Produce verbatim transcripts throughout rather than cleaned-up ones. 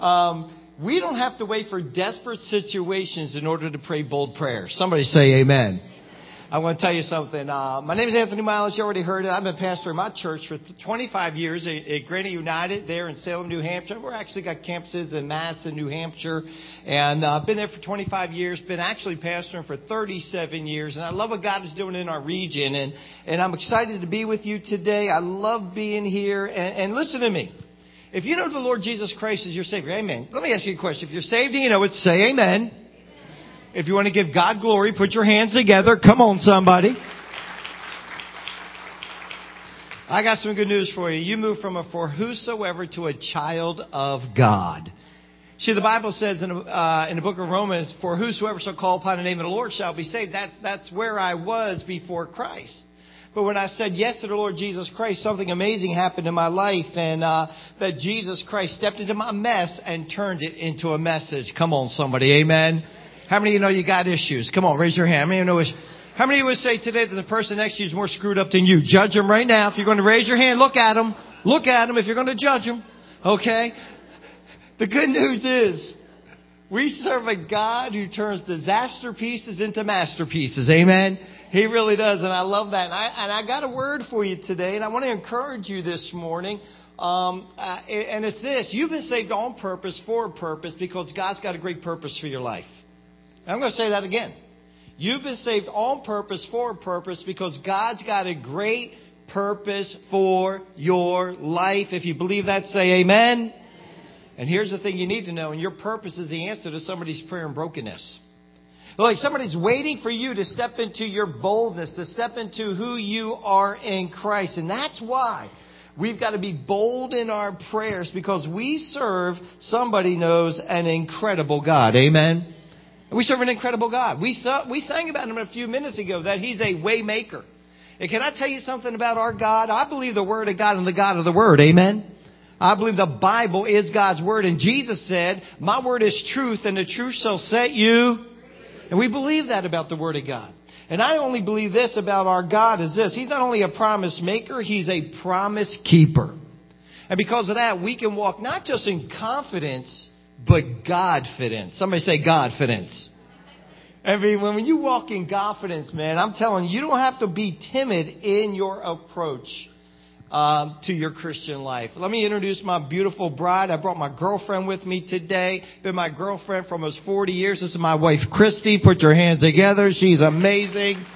Um, we don't have to wait for desperate situations in order to pray bold prayers. Somebody say amen. I want to tell you something. Uh, my name is Anthony Miles. You already heard it. I've been pastoring my church for twenty-five years at, at Granite United there in Salem, New Hampshire. We're actually got campuses in Madison, New Hampshire. And I've uh, been there for twenty-five years. Been actually pastoring for thirty-seven years. And I love what God is doing in our region. And, and I'm excited to be with you today. I love being here. And, and listen to me. If you know the Lord Jesus Christ as your Savior, amen. Let me ask you a question. If you're saved and you know it, say amen. If you want to give God glory, put your hands together. Come on, somebody. I got some good news for you. You moved from a for whosoever to a child of God. See, the Bible says in, uh, in the book of Romans, for whosoever shall call upon the name of the Lord shall be saved. That's, that's where I was before Christ. But when I said yes to the Lord Jesus Christ, something amazing happened in my life. And uh, that Jesus Christ stepped into my mess and turned it into a message. Come on, somebody. Amen. How many of you know you got issues? Come on, raise your hand. How many of you know issues? How many of you would say today that the person next to you is more screwed up than you? Judge them right now. If you're going to raise your hand, look at them. Look at them if you're going to judge them. Okay? The good news is we serve a God who turns disaster pieces into masterpieces. Amen? He really does, and I love that. And I, and I got a word for you today, and I want to encourage you this morning. Um, uh, and it's this. You've been saved on purpose, for a purpose, because God's got a great purpose for your life. I'm going to say that again. You've been saved on purpose, for a purpose, because God's got a great purpose for your life. If you believe that, say amen. And here's the thing you need to know. And your purpose is the answer to somebody's prayer and brokenness. Like somebody's waiting for you to step into your boldness, to step into who you are in Christ. And that's why we've got to be bold in our prayers, because we serve, somebody knows, an incredible God. Amen. We serve an incredible God. We saw, we sang about Him a few minutes ago, that He's a way maker. And can I tell you something about our God? I believe the Word of God and the God of the Word. Amen. I believe the Bible is God's Word. And Jesus said, my Word is truth, and the truth shall set you. And we believe that about the Word of God. And I only believe this about our God is this. He's not only a promise maker, He's a promise keeper. And because of that, we can walk not just in confidence, but Godfidence. Somebody say Godfidence. I mean, when you walk in confidence, man, I'm telling you, you don't have to be timid in your approach um, to your Christian life. Let me introduce my beautiful bride. I brought my girlfriend with me today. Been my girlfriend for almost forty years. This is my wife, Christy. Put your hands together. She's amazing.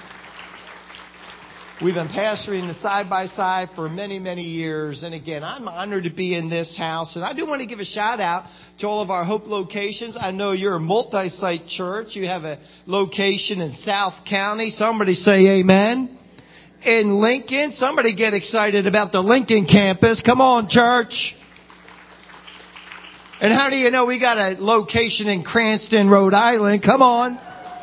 We've been pastoring the side by side for many, many years. And again, I'm honored to be in this house. And I do want to give a shout out to all of our Hope locations. I know you're a multi-site church. You have a location in South County. Somebody say amen. In Lincoln, somebody get excited about the Lincoln campus. Come on, church. And how do you know we got a location in Cranston, Rhode Island? Come on.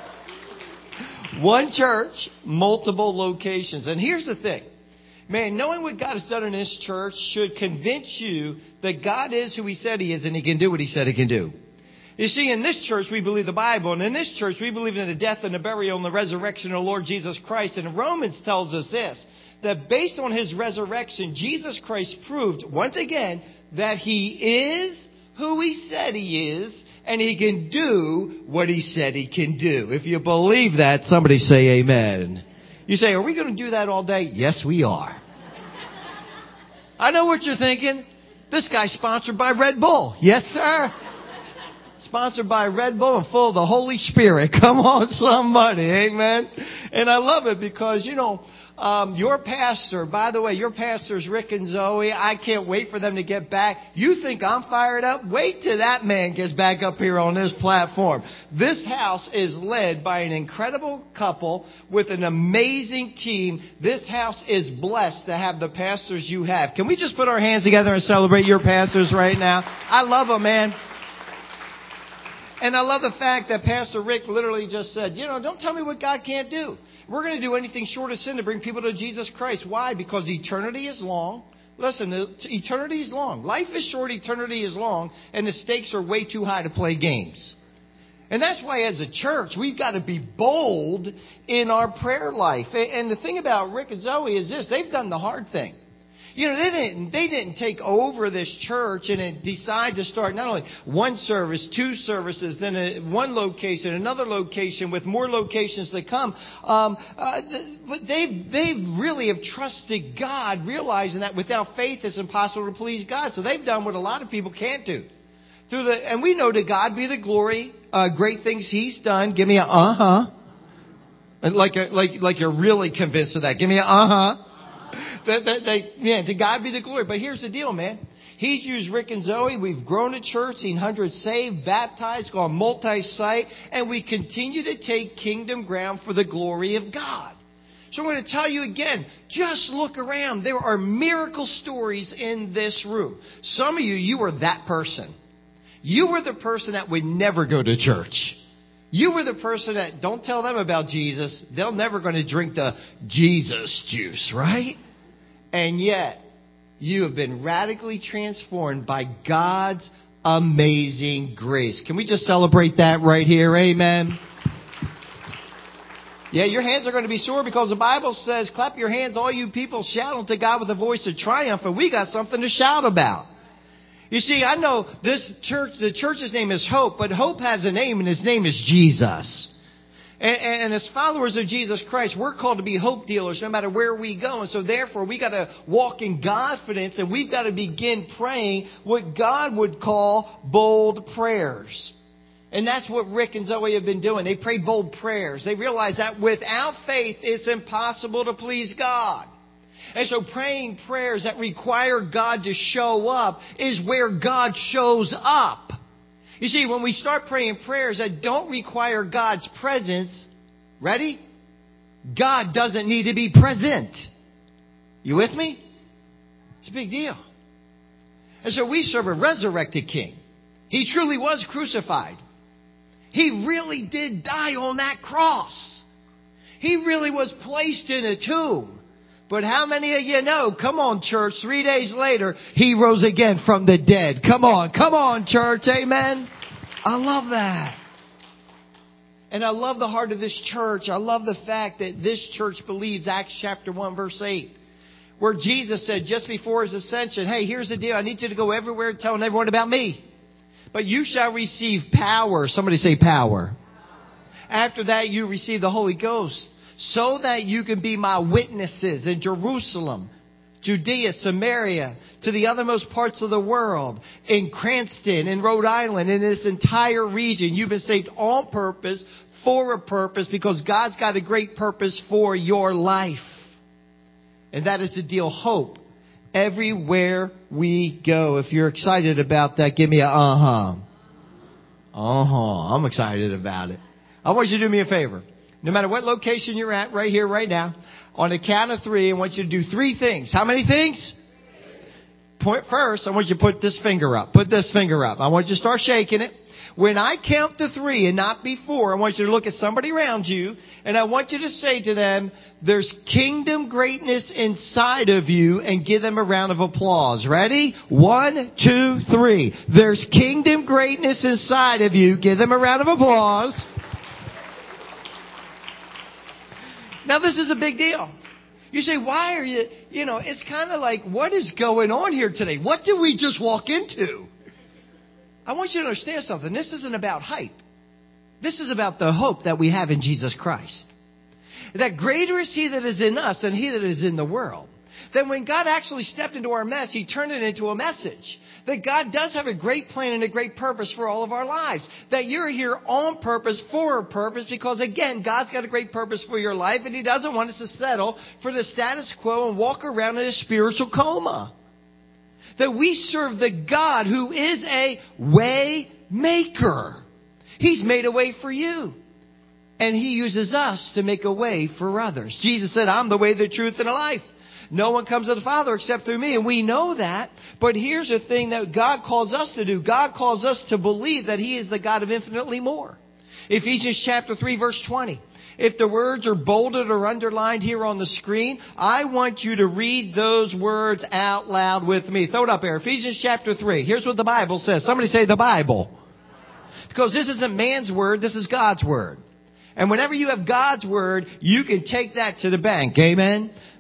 One church, multiple locations. And here's the thing. Man, knowing what God has done in this church should convince you that God is who He said He is, and He can do what He said He can do. You see, in this church, we believe the Bible. And in this church, we believe in the death and the burial and the resurrection of the Lord Jesus Christ. And Romans tells us this, that based on His resurrection, Jesus Christ proved, once again, that He is who He said He is, and He can do what He said He can do. If you believe that, somebody say amen. You say, are we going to do that all day? Yes, we are. I know what you're thinking. This guy's sponsored by Red Bull. Yes, sir. Sponsored by Red Bull and full of the Holy Spirit. Come on, somebody. Amen. And I love it because, you know, Um, your pastor, by the way, your pastors, Rick and Zoe, I can't wait for them to get back. You think I'm fired up? Wait till that man gets back up here on this platform. This house is led by an incredible couple with an amazing team. This house is blessed to have the pastors you have. Can we just put our hands together and celebrate your pastors right now? I love them, man. And I love the fact that Pastor Rick literally just said, you know, don't tell me what God can't do. We're going to do anything short of sin to bring people to Jesus Christ. Why? Because eternity is long. Listen, eternity is long. Life is short, eternity is long, and the stakes are way too high to play games. And that's why as a church, we've got to be bold in our prayer life. And the thing about Rick and Zoe is this, they've done the hard thing. You know, they didn't, they didn't take over this church and then decide to start not only one service, two services, then a, one location, another location with more locations to come. Um, uh, but they they really have trusted God, realizing that without faith it's impossible to please God. So they've done what a lot of people can't do. Through the, and we know to God be the glory, uh, great things He's done. Give me a uh-huh. Like, a, like, like you're really convinced of that. Give me a uh-huh. That, that, they, yeah, to God be the glory. But here's the deal, man. He's used Rick and Zoe. We've grown a church, seen hundreds saved, baptized, gone multi-site, and we continue to take kingdom ground for the glory of God. So I'm going to tell you again, just look around. There are miracle stories in this room. Some of you, you are that person. You were the person that would never go to church. You were the person that, don't tell them about Jesus. They're never going to drink the Jesus juice, right? And yet, you have been radically transformed by God's amazing grace. Can we just celebrate that right here? Amen. Yeah, your hands are going to be sore because the Bible says, clap your hands, all you people, shout unto God with a voice of triumph, and we got something to shout about. You see, I know this church, the church's name is Hope, but Hope has a name, and His name is Jesus. And, and, and as followers of Jesus Christ, we're called to be hope dealers no matter where we go. And so therefore, we got to walk in confidence, and we've got to begin praying what God would call bold prayers. And that's what Rick and Zoe have been doing. They prayed bold prayers. They realized that without faith, it's impossible to please God. And so praying prayers that require God to show up is where God shows up. You see, when we start praying prayers that don't require God's presence, ready? God doesn't need to be present. You with me? It's a big deal. And so we serve a resurrected King. He truly was crucified. He really did die on that cross. He really was placed in a tomb. But how many of you know, come on church, three days later, He rose again from the dead. Come on, come on church, amen. I love that. And I love the heart of this church. I love the fact that this church believes Acts chapter one verse eight. Where Jesus said just before His ascension, hey, here's the deal. I need you to go everywhere telling everyone about me. But you shall receive power. Somebody say power. After that you receive the Holy Ghost. So that you can be my witnesses in Jerusalem, Judea, Samaria, to the othermost parts of the world, in Cranston, in Rhode Island, in this entire region. You've been saved on purpose, for a purpose, because God's got a great purpose for your life. And that is the deal, hope. Everywhere we go. If you're excited about that, give me a uh-huh. Uh-huh. I'm excited about it. I want you to do me a favor. No matter what location you're at, right here, right now, on the count of three, I want you to do three things. How many things? Point first, I want you to put this finger up. Put this finger up. I want you to start shaking it. When I count to three and not before, I want you to look at somebody around you, and I want you to say to them, there's kingdom greatness inside of you, and give them a round of applause. Ready? One, two, three. There's kingdom greatness inside of you. Give them a round of applause. Now, this is a big deal. You say, why are you, you know, it's kind of like, what is going on here today? What did we just walk into? I want you to understand something. This isn't about hype. This is about the hope that we have in Jesus Christ. That greater is He that is in us than he that is in the world. That when God actually stepped into our mess, He turned it into a message. That God does have a great plan and a great purpose for all of our lives. That you're here on purpose, for a purpose, because again, God's got a great purpose for your life, and He doesn't want us to settle for the status quo and walk around in a spiritual coma. That we serve the God who is a way maker. He's made a way for you. And He uses us to make a way for others. Jesus said, I'm the way, the truth, and the life. No one comes to the Father except through me. And we know that. But here's the thing that God calls us to do. God calls us to believe that He is the God of infinitely more. Ephesians chapter three verse twenty. If the words are bolded or underlined here on the screen, I want you to read those words out loud with me. Throw it up there. Ephesians chapter three. Here's what the Bible says. Somebody say the Bible. Because this isn't man's word. This is God's word. And whenever you have God's word, you can take that to the bank. Amen.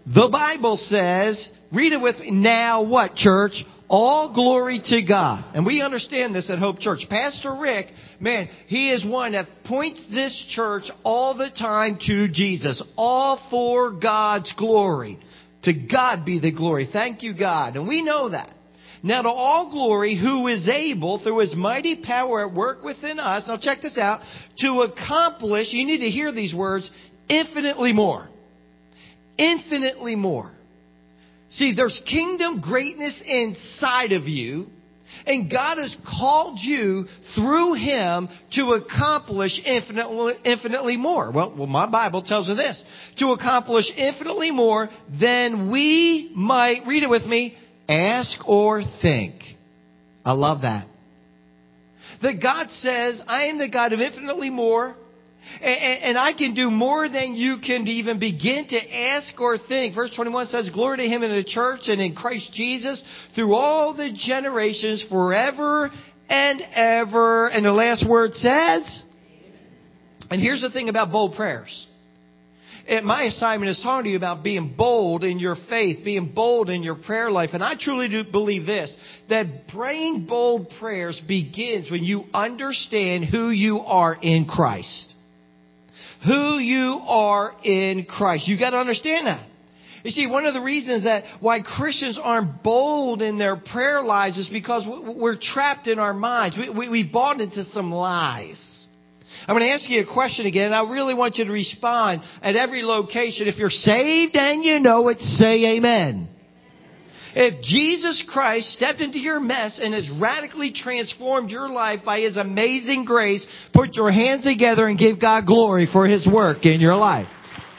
The Bible says, read it with me, now what, church? All glory to God. And we understand this at Hope Church. Pastor Rick, man, he is one that points this church all the time to Jesus. All for God's glory. To God be the glory. Thank you, God. And we know that. Now to all glory, who is able, through His mighty power at work within us, now check this out, to accomplish, you need to hear these words, infinitely more. Infinitely more. See, there's kingdom greatness inside of you, and God has called you through Him to accomplish infinitely, infinitely more. Well, well, my Bible tells us this, to accomplish infinitely more than we might, read it with me, ask or think. I love that. That God says, I am the God of infinitely more. And, and I can do more than you can even begin to ask or think. Verse twenty-one says, glory to Him in the church and in Christ Jesus through all the generations forever and ever. And the last word says, and here's the thing about bold prayers. And my assignment is talking to you about being bold in your faith, being bold in your prayer life. And I truly do believe this, that praying bold prayers begins when you understand who you are in Christ. Who you are in Christ. You got to understand that. You see, one of the reasons that why Christians aren't bold in their prayer lives is because we're trapped in our minds. We, we, we bought into some lies. I'm going to ask you a question again, and I really want you to respond at every location. If you're saved and you know it, say amen. If Jesus Christ stepped into your mess and has radically transformed your life by His amazing grace, put your hands together and give God glory for His work in your life.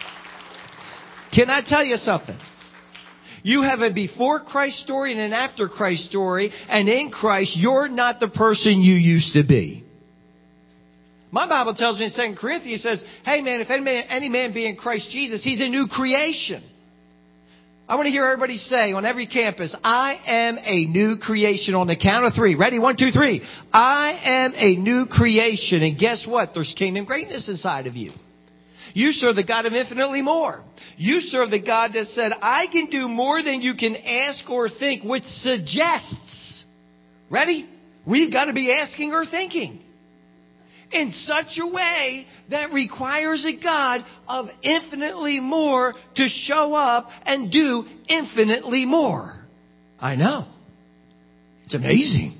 Can I tell you something? You have a before Christ story and an after Christ story, and in Christ, you're not the person you used to be. My Bible tells me in Second Corinthians, it says, hey man, if any man, any man be in Christ Jesus, he's a new creation. I want to hear everybody say on every campus, I am a new creation on the count of three. Ready? One, two, three. I am a new creation. And guess what? There's kingdom greatness inside of you. You serve the God of infinitely more. You serve the God that said, I can do more than you can ask or think, which suggests, ready? We've got to be asking or thinking in such a way that requires a God of infinitely more to show up and do infinitely more. I know. It's amazing.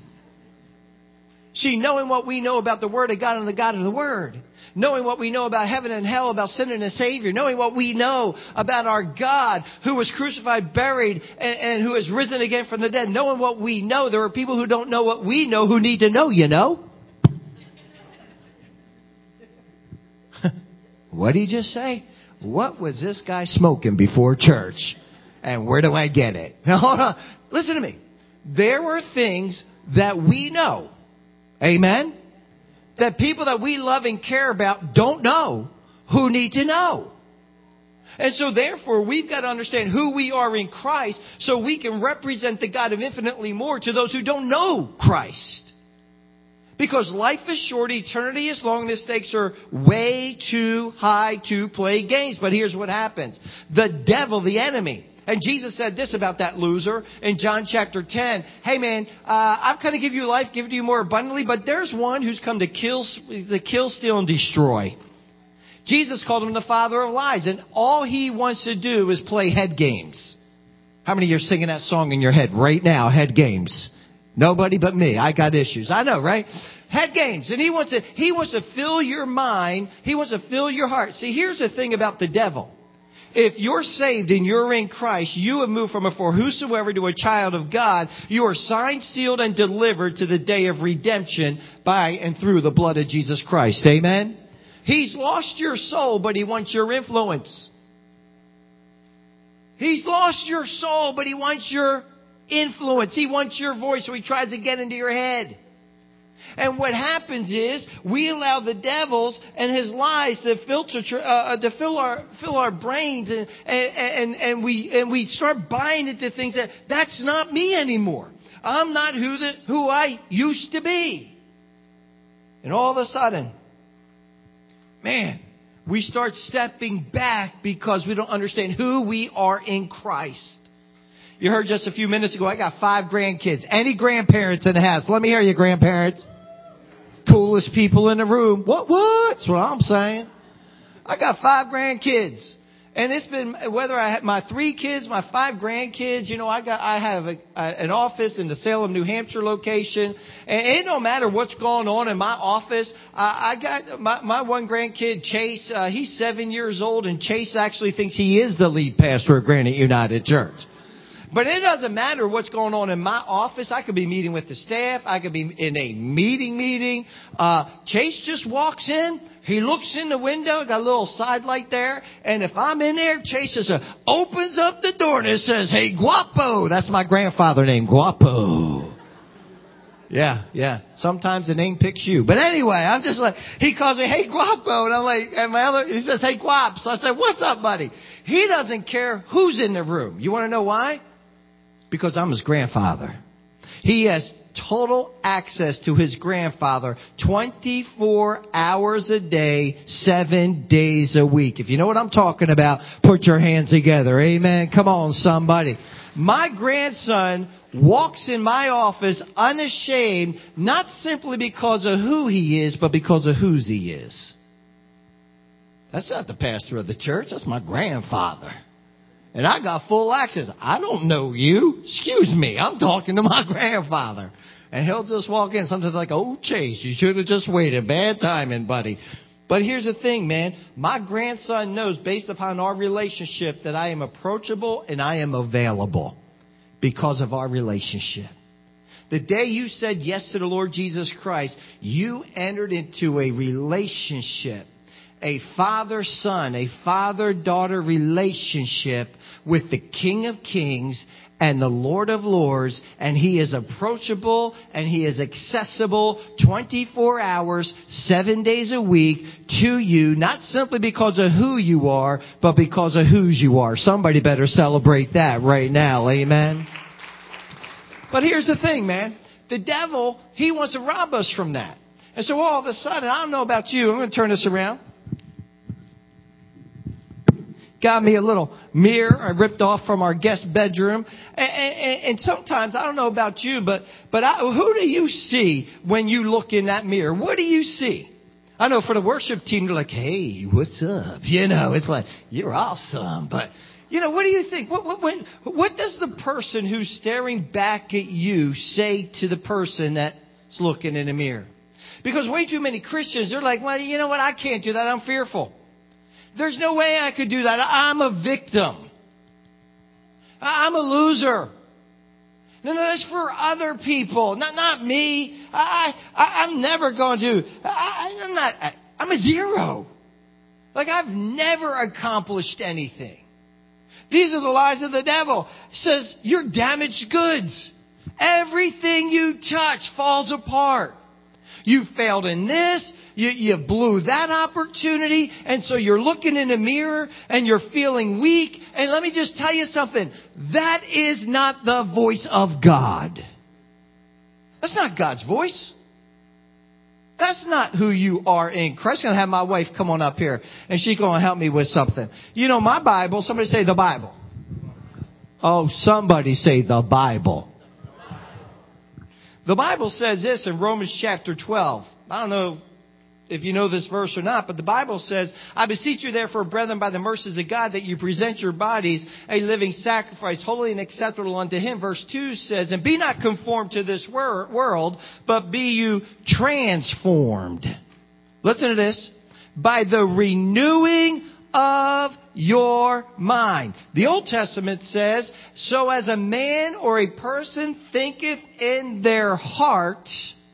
See, knowing what we know about the Word of God and the God of the Word, knowing what we know about heaven and hell, about sin and a Savior, knowing what we know about our God who was crucified, buried, and, and who has risen again from the dead, knowing what we know, there are people who don't know what we know who need to know, you know. What did he just say? What was this guy smoking before church? And where do I get it? Now, hold on. Listen to me. There are things that we know. Amen? That people that we love and care about don't know who need to know. And so therefore, we've got to understand who we are in Christ so we can represent the God of infinitely more to those who don't know Christ. Because life is short, eternity is long, and the stakes are way too high to play games. But here's what happens. The devil, the enemy, and Jesus said this about that loser in John chapter ten. Hey man, uh, I've come to give you life, give it to you more abundantly, but there's one who's come to kill, to kill, steal, and destroy. Jesus called him the father of lies, and all he wants to do is play head games. How many of you are singing that song in your head right now, head games? Nobody but me. I got issues. I know, right? Head games. And he wants to, he wants to fill your mind. He wants to fill your heart. See, here's the thing about the devil. If you're saved and you're in Christ, you have moved from a for whosoever to a child of God. You are signed, sealed, and delivered to the day of redemption by and through the blood of Jesus Christ. Amen? He's lost your soul, but he wants your influence. He's lost your soul, but he wants your influence. He wants your voice, so he tries to get into your head. And what happens is we allow the devils and his lies to filter, uh, to fill our fill our brains, and and and we and we start buying into things that that's not me anymore. I'm not who the who I used to be. And all of a sudden, man, we start stepping back because we don't understand who we are in Christ. You heard just a few minutes ago, I got five grandkids. Any grandparents in the house? Let me hear you, grandparents. Coolest people in the room. What, what? That's what I'm saying. I got five grandkids. And it's been, whether I had my three kids, my five grandkids, you know, I got, I have a, a, an office in the Salem, New Hampshire location. And it don't matter what's going on in my office. I, I got my, my one grandkid, Chase, uh, he's seven years old, and Chase actually thinks he is the lead pastor of Granite United Church. But it doesn't matter what's going on in my office. I could be meeting with the staff. I could be in a meeting meeting. Uh, Chase just walks in. He looks in the window. Got a little side light there. And if I'm in there, Chase just uh, opens up the door and it says, "Hey, Guapo." That's my grandfather name, Guapo. Yeah, yeah. Sometimes the name picks you. But anyway, I'm just like, he calls me, "Hey, Guapo." And I'm like, and my other, he says, "Hey, Guap." So I said, "What's up, buddy?" He doesn't care who's in the room. You want to know why? Because I'm his grandfather. He has total access to his grandfather twenty-four hours a day, seven days a week. If you know what I'm talking about, put your hands together. Amen. Come on, somebody. My grandson walks in my office unashamed, not simply because of who he is, but because of whose he is. That's not the pastor of the church. That's my grandfather. And I got full access. I don't know you. Excuse me. I'm talking to my grandfather. And he'll just walk in. Sometimes like, "Oh, Chase, you should have just waited. Bad timing, buddy." But here's the thing, man. My grandson knows, based upon our relationship, that I am approachable and I am available because of our relationship. The day you said yes to the Lord Jesus Christ, you entered into a relationship. A father-son, a father-daughter relationship with the King of Kings and the Lord of Lords. And he is approachable and he is accessible twenty-four hours, seven days a week to you. Not simply because of who you are, but because of whose you are. Somebody better celebrate that right now. Amen. But here's the thing, man. The devil, he wants to rob us from that. And so all of a sudden, I don't know about you. I'm going to turn this around. Got me a little mirror I ripped off from our guest bedroom. And, and, and sometimes, I don't know about you, but, but I, who do you see when you look in that mirror? What do you see? I know for the worship team, they're like, "Hey, what's up?" You know, it's like, "You're awesome." But, you know, what do you think? What, what, what, what does the person who's staring back at you say to the person that's looking in the mirror? Because way too many Christians, they're like, "Well, you know what? I can't do that. I'm fearful. There's no way I could do that. I'm a victim. I'm a loser. No, no, that's for other people, not not me. I, I I'm never going to. I, I'm not. I, I'm a zero. Like I've never accomplished anything." These are the lies of the devil. He says you're damaged goods. Everything you touch falls apart. You failed in this. You, you blew that opportunity. And so you're looking in the mirror and you're feeling weak. And let me just tell you something. That is not the voice of God. That's not God's voice. That's not who you are in Christ. I'm going to have my wife come on up here and she's going to help me with something. You know, my Bible, somebody say the Bible. Oh, somebody say the Bible. The Bible says this in Romans chapter twelve. I don't know if you know this verse or not, but the Bible says, "I beseech you therefore, brethren, by the mercies of God, that you present your bodies a living sacrifice, holy and acceptable unto Him." Verse two says, "And be not conformed to this wor- world, but be you transformed." Listen to this. "By the renewing of your mind." The Old Testament says, "So as a man or a person thinketh in their heart,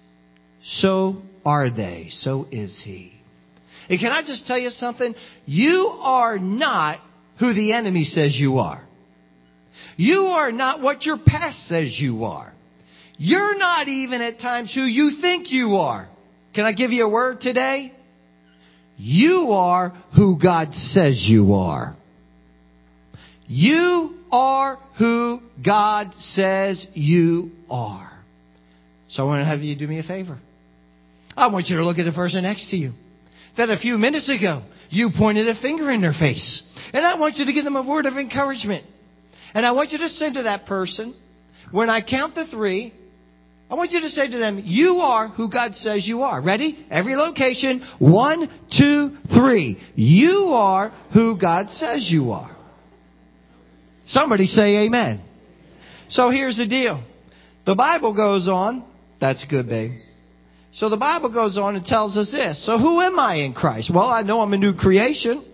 so are they." So is he. And can I just tell you something? You are not who the enemy says you are. You are not what your past says you are. You're not even at times who you think you are. Can I give you a word today? You are who God says you are. You are who God says you are. So I want to have you do me a favor. I want you to look at the person next to you. that a few minutes ago you pointed a finger in their face. And I want you to give them a word of encouragement. And I want you to say to that person, when I count to three, I want you to say to them, you are who God says you are. Ready? Every location. One, two, three. You are who God says you are. Somebody say amen. So here's the deal. The Bible goes on. That's good, babe. So the Bible goes on and tells us this. So who am I in Christ? Well, I know I'm a new creation.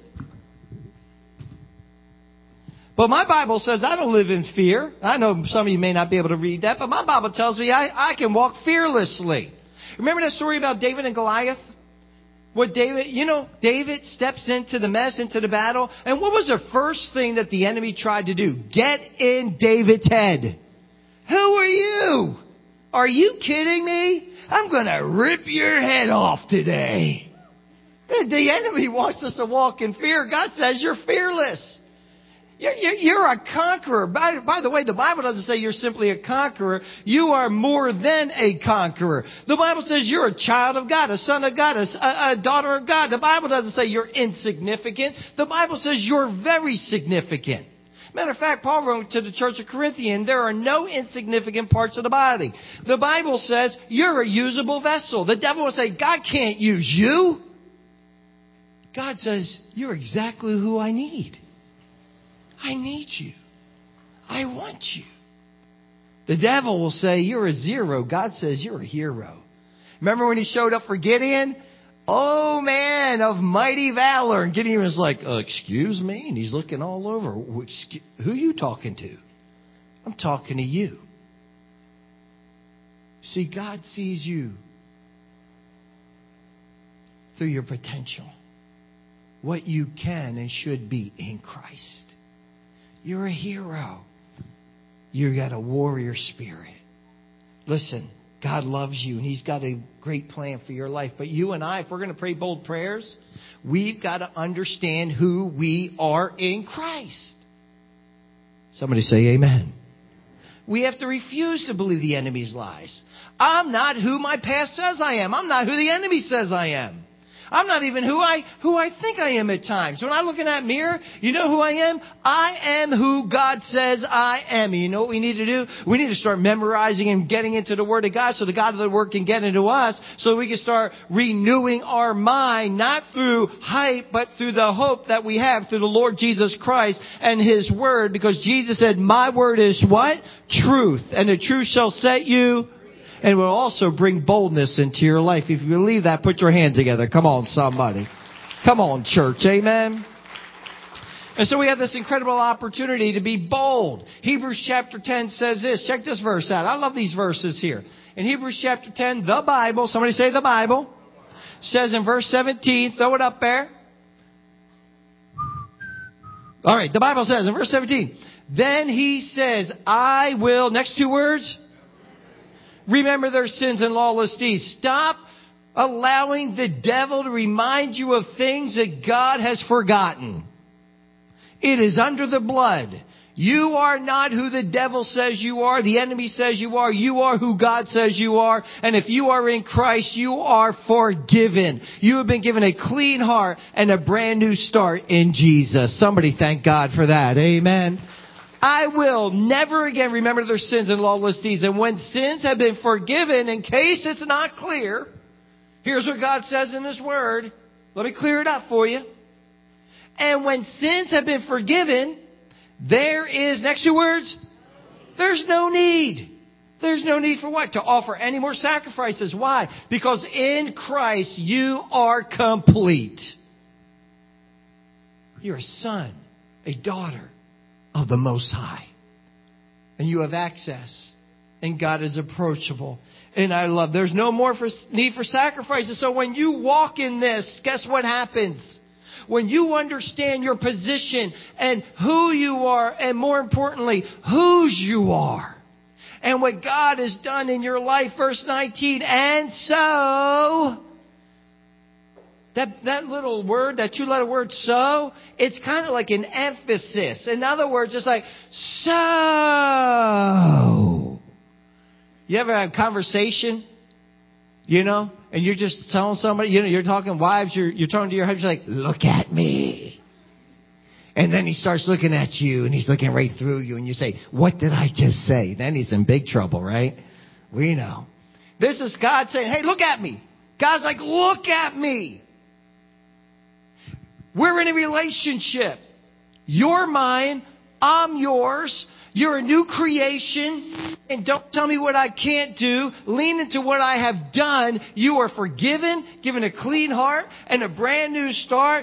But my Bible says I don't live in fear. I know some of you may not be able to read that, but my Bible tells me I, I can walk fearlessly. Remember that story about David and Goliath? What David, you know, David steps into the mess, into the battle. And what was the first thing that the enemy tried to do? Get in David's head. Who are you? Are you kidding me? I'm going to rip your head off today. The, the enemy wants us to walk in fear. God says you're fearless. You're, you're, you're a conqueror. By, by the way, the Bible doesn't say you're simply a conqueror. You are more than a conqueror. The Bible says you're a child of God, a son of God, a, a daughter of God. The Bible doesn't say you're insignificant. The Bible says you're very significant. Matter of fact, Paul wrote to the church of Corinthians, there are no insignificant parts of the body. The Bible says you're a usable vessel. The devil will say, God can't use you. God says, you're exactly who I need. I need you. I want you. The devil will say, you're a zero. God says, you're a hero. Remember when he showed up for Gideon? Oh, man of mighty valor. And Gideon was like, uh, excuse me? And he's looking all over. Who are you talking to? I'm talking to you. See, God sees you through your potential. What you can and should be in Christ. You're a hero. You got a warrior spirit. Listen. God loves you, and He's got a great plan for your life. But you and I, if we're going to pray bold prayers, we've got to understand who we are in Christ. Somebody say amen. We have to refuse to believe the enemy's lies. I'm not who my past says I am. I'm not who the enemy says I am. I'm not even who I who I think I am at times. When I look in that mirror, you know who I am? I am who God says I am. And you know what we need to do? We need to start memorizing and getting into the Word of God so the God of the Word can get into us so we can start renewing our mind, not through hype, but through the hope that we have through the Lord Jesus Christ and His Word. Because Jesus said, my Word is what? Truth. And the truth shall set you and will also bring boldness into your life. If you believe that, put your hand together. Come on, somebody. Come on, church. Amen. And so we have this incredible opportunity to be bold. Hebrews chapter ten says this. Check this verse out. I love these verses here. In Hebrews chapter ten, the Bible, somebody say the Bible, says in verse seventeen, throw it up there. All right, the Bible says in verse seventeen, then He says, I will, next two words, remember their sins and lawless deeds. Stop allowing the devil to remind you of things that God has forgotten. It is under the blood. You are not who the devil says you are. The enemy says you are. You are who God says you are. And if you are in Christ, you are forgiven. You have been given a clean heart and a brand new start in Jesus. Somebody thank God for that. Amen. I will never again remember their sins and lawless deeds. And when sins have been forgiven, in case it's not clear, here's what God says in His Word. Let me clear it up for you. And when sins have been forgiven, there is, next two words, there's no need. There's no need for what? To offer any more sacrifices. Why? Because in Christ you are complete. You're a son, a daughter of the Most High. And you have access. And God is approachable. And I love, there's no more for, need for sacrifices. So when you walk in this, guess what happens? When you understand your position and who you are, and more importantly, whose you are, and what God has done in your life, verse nineteen, and so, that, that little word, that two-letter word, so, it's kind of like an emphasis. In other words, it's like, so. You ever have a conversation? You know, and you're just telling somebody, you know, you're talking wives, you're, you're talking to your husband, you're like, look at me. And then he starts looking at you and he's looking right through you and you say, what did I just say? Then he's in big trouble, right? We know. This is God saying, hey, look at me. God's like, look at me. We're in a relationship. You're mine. I'm yours. You're a new creation. And don't tell me what I can't do. Lean into what I have done. You are forgiven, given a clean heart, and a brand new start.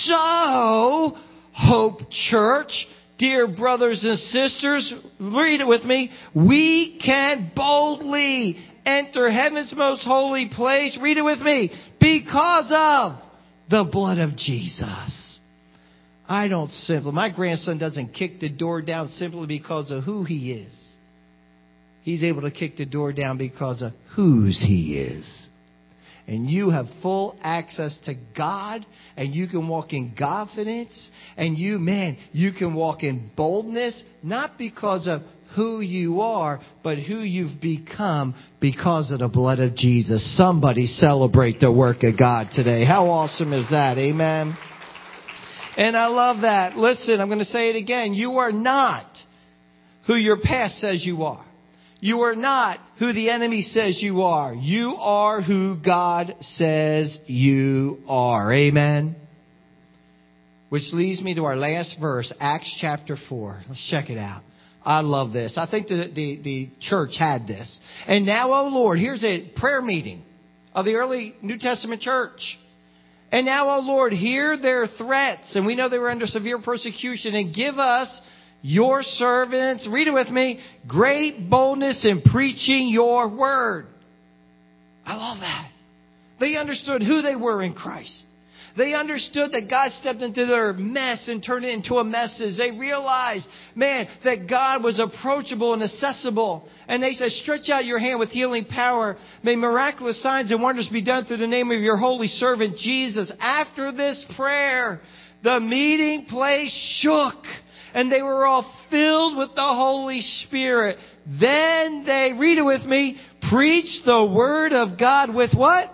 So, Hope Church, dear brothers and sisters, read it with me. We can boldly enter heaven's most holy place. Read it with me. Because of the blood of Jesus. I don't simply, my grandson doesn't kick the door down simply because of who he is. He's able to kick the door down because of whose he is. And you have full access to God, and you can walk in confidence, and you, man, you can walk in boldness, not because of who you are, but who you've become because of the blood of Jesus. Somebody celebrate the work of God today. How awesome is that? Amen. And I love that. Listen, I'm going to say it again. You are not who your past says you are. You are not who the enemy says you are. You are who God says you are. Amen. Which leads me to our last verse, Acts chapter four. Let's check it out. I love this. I think the, the, the church had this. And now, O Lord, here's a prayer meeting of the early New Testament church. And now, O Lord, hear their threats. And we know they were under severe persecution. And give us, your servants, read it with me, great boldness in preaching your word. I love that. They understood who they were in Christ. They understood that God stepped into their mess and turned it into a message. They realized, man, that God was approachable and accessible. And they said, stretch out your hand with healing power. May miraculous signs and wonders be done through the name of your holy servant, Jesus. After this prayer, the meeting place shook. And they were all filled with the Holy Spirit. Then they, read it with me, preached the word of God with what?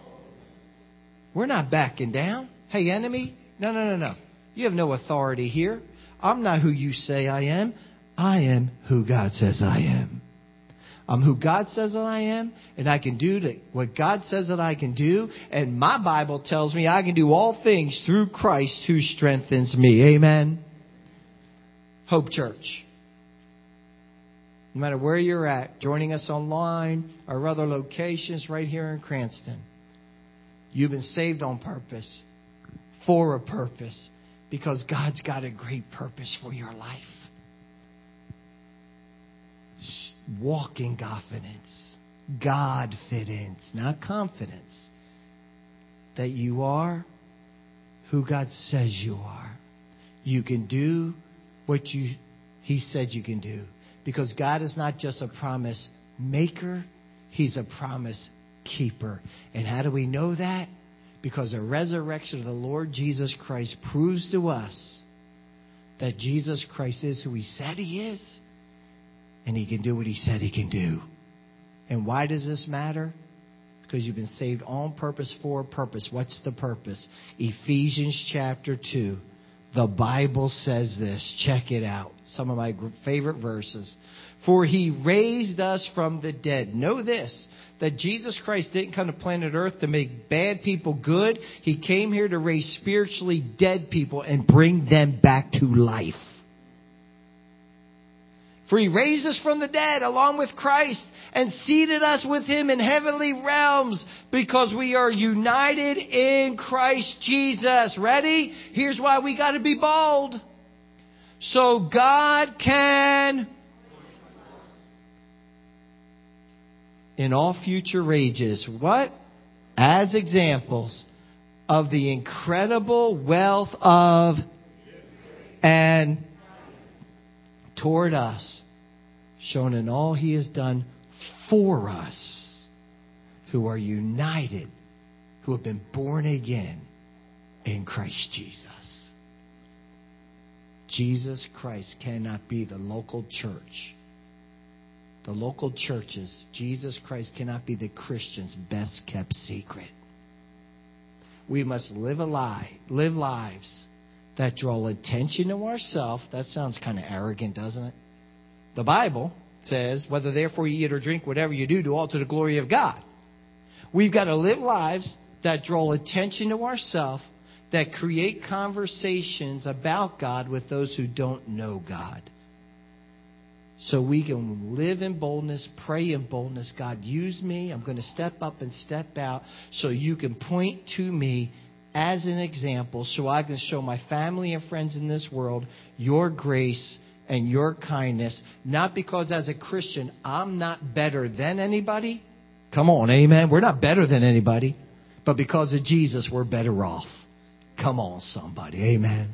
We're not backing down. Hey, enemy. No, no, no, no. You have no authority here. I'm not who you say I am. I am who God says I am. I'm who God says that I am. And I can do the, what God says that I can do. And my Bible tells me I can do all things through Christ who strengthens me. Amen. Hope Church. No matter where you're at, joining us online or other locations right here in Cranston. You've been saved on purpose, for a purpose, because God's got a great purpose for your life. Walk in confidence, Godfidence, not confidence, that you are who God says you are. You can do what you He said you can do, because God is not just a promise maker, He's a promise keeper. And how do we know that? Because the resurrection of the Lord Jesus Christ proves to us that Jesus Christ is who He said He is, and He can do what He said He can do. And why does this matter? Because you've been saved on purpose, for a purpose. What's the purpose? Ephesians chapter two. The Bible says this. Check it out. Some of my favorite verses. For He raised us from the dead. Know this, that Jesus Christ didn't come to planet Earth to make bad people good. He came here to raise spiritually dead people and bring them back to life. For He raised us from the dead along with Christ and seated us with Him in heavenly realms because we are united in Christ Jesus. Ready? Here's why we got to be bold. So God can, in all future ages, what? As examples of the incredible wealth of and toward us, shown in all He has done for us, who are united, who have been born again in Christ Jesus. Jesus Christ cannot be the local church the local churches, Jesus Christ cannot be the Christian's best kept secret. We must live a lie, live lives that draw attention to ourselves. That sounds kind of arrogant, doesn't it? The Bible says, whether therefore you eat or drink, whatever you do, do all to the glory of God. We've got to live lives that draw attention to ourselves, that create conversations about God with those who don't know God. So we can live in boldness, pray in boldness. God, use me. I'm going to step up and step out so you can point to me as an example so I can show my family and friends in this world your grace and your kindness. Not because as a Christian, I'm not better than anybody. Come on, amen. We're not better than anybody. But because of Jesus, we're better off. Come on, somebody. Amen.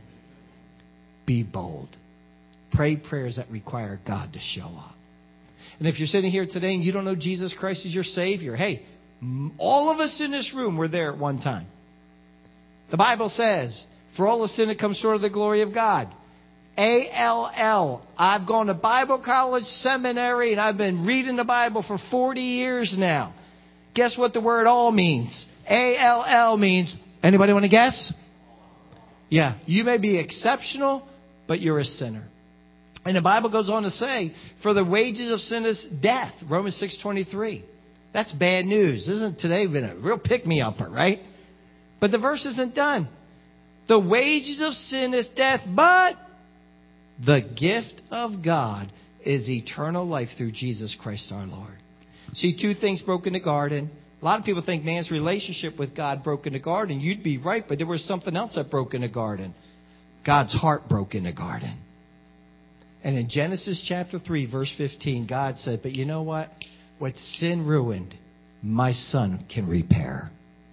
Be bold. Pray prayers that require God to show up. And if you're sitting here today and you don't know Jesus Christ as your Savior, hey, all of us in this room were there at one time. The Bible says, for all the sin that comes short of the glory of God. A L L. I've gone to Bible college, seminary, and I've been reading the Bible for forty years now. Guess what the word all means? A L L means, anybody want to guess? Yeah, you may be exceptional, but you're a sinner. And the Bible goes on to say, for the wages of sin is death. Romans six twenty-three. That's bad news. Isn't today been a real pick-me-upper, right? But the verse isn't done. The wages of sin is death, but the gift of God is eternal life through Jesus Christ our Lord. See, two things broke in the garden. A lot of people think man's relationship with God broke in the garden. You'd be right, but there was something else that broke in the garden. God's heart broke in the garden. And in Genesis chapter three, verse fifteen, God said, but you know what? What sin ruined, my son can repair.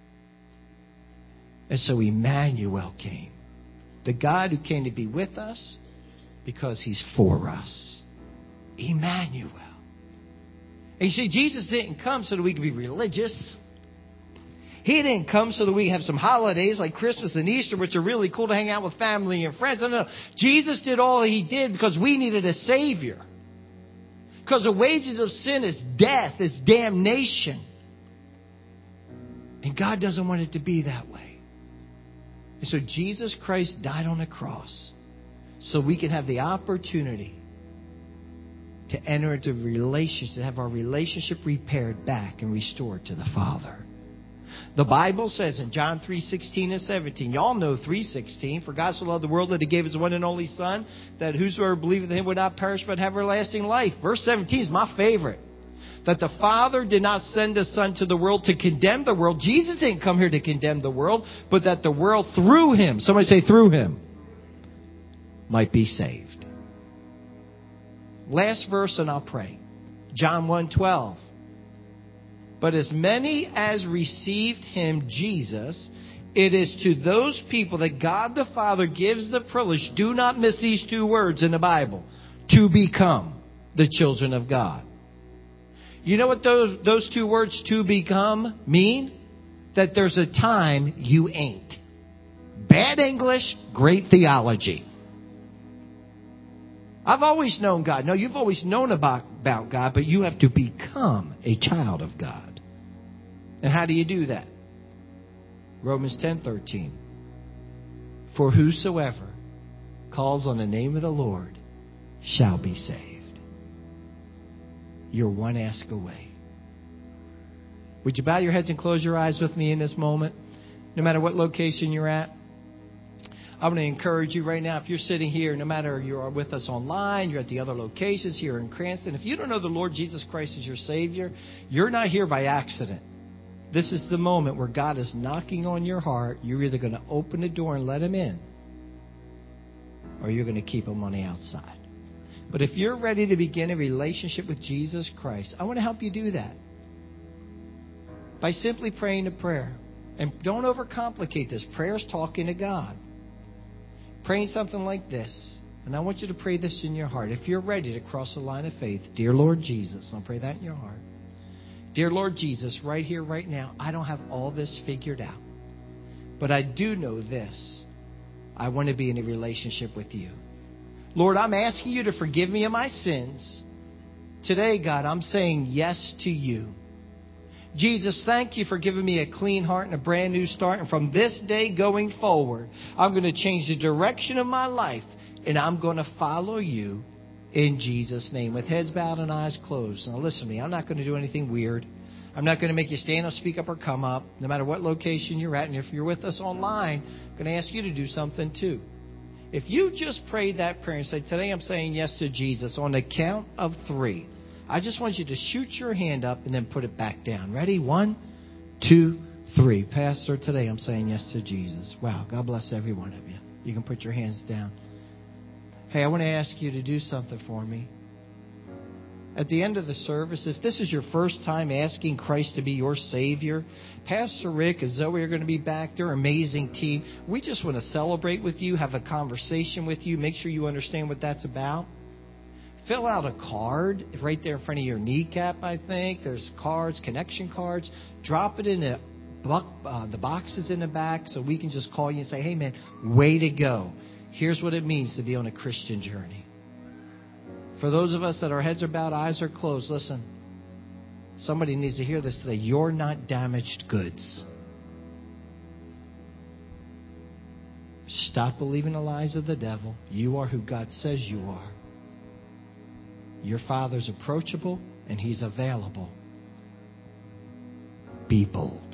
And so Emmanuel came. The God who came to be with us because he's for us. Emmanuel. And you see, Jesus didn't come so that we could be religious. He didn't come so that we have some holidays like Christmas and Easter, which are really cool to hang out with family and friends. No, no, no. Jesus did all he did because we needed a Savior. Because the wages of sin is death, it's damnation. And God doesn't want it to be that way. And so Jesus Christ died on the cross so we can have the opportunity to enter into relationship, to have our relationship repaired back and restored to the Father. The Bible says in John three sixteen and seventeen, y'all know three sixteen, for God so loved the world that he gave his one and only Son, that whosoever believeth in him would not perish but have everlasting life. Verse seventeen is my favorite. That the Father did not send the Son to the world to condemn the world. Jesus didn't come here to condemn the world, but that the world through him, somebody say through him, might be saved. Last verse and I'll pray. John one twelve. But as many as received him, Jesus, it is to those people that God the Father gives the privilege, do not miss these two words in the Bible, to become the children of God. You know what those, those two words, to become, mean? That there's a time you ain't. Bad English, great theology. I've always known God. No, you've always known about, about God, but you have to become a child of God. And how do you do that? Romans ten thirteen. For whosoever calls on the name of the Lord shall be saved. You're one ask away. Would you bow your heads and close your eyes with me in this moment? No matter what location you're at. I'm going to encourage you right now, if you're sitting here, no matter you're with us online, you're at the other locations here in Cranston, if you don't know the Lord Jesus Christ as your Savior, you're not here by accident. This is the moment where God is knocking on your heart. You're either going to open the door and let him in, or you're going to keep him on the outside. But if you're ready to begin a relationship with Jesus Christ, I want to help you do that by simply praying a prayer. And don't overcomplicate this. Prayer is talking to God. Praying something like this. And I want you to pray this in your heart. If you're ready to cross the line of faith, dear Lord Jesus, I'll pray that in your heart. Dear Lord Jesus, right here, right now, I don't have all this figured out. But I do know this. I want to be in a relationship with you. Lord, I'm asking you to forgive me of my sins, Today, God, I'm saying yes to you. Jesus, thank you for giving me a clean heart and a brand new start. And from this day going forward, I'm going to change the direction of my life. And I'm going to follow you in Jesus' name. With heads bowed and eyes closed. Now listen to me. I'm not going to do anything weird. I'm not going to make you stand up, speak up, or come up. No matter what location you're at. And if you're with us online, I'm going to ask you to do something too. If you just prayed that prayer and say, today I'm saying yes to Jesus, on the count of three, I just want you to shoot your hand up and then put it back down. Ready? One, two, three. Pastor, today I'm saying yes to Jesus. Wow, God bless every one of you. You can put your hands down. Hey, I want to ask you to do something for me. At the end of the service, if this is your first time asking Christ to be your Savior, Pastor Rick and Zoe are going to be back. They're an amazing team. We just want to celebrate with you, have a conversation with you, make sure you understand what that's about. Fill out a card right there in front of your kneecap, I think. There's cards, connection cards. Drop it in the, uh, the boxes in the back so we can just call you and say, hey, man, way to go. Here's what it means to be on a Christian journey. For those of us that our heads are bowed, eyes are closed, listen. Somebody needs to hear this today. You're not damaged goods. Stop believing the lies of the devil. You are who God says you are. Your Father's approachable and He's available. Be bold.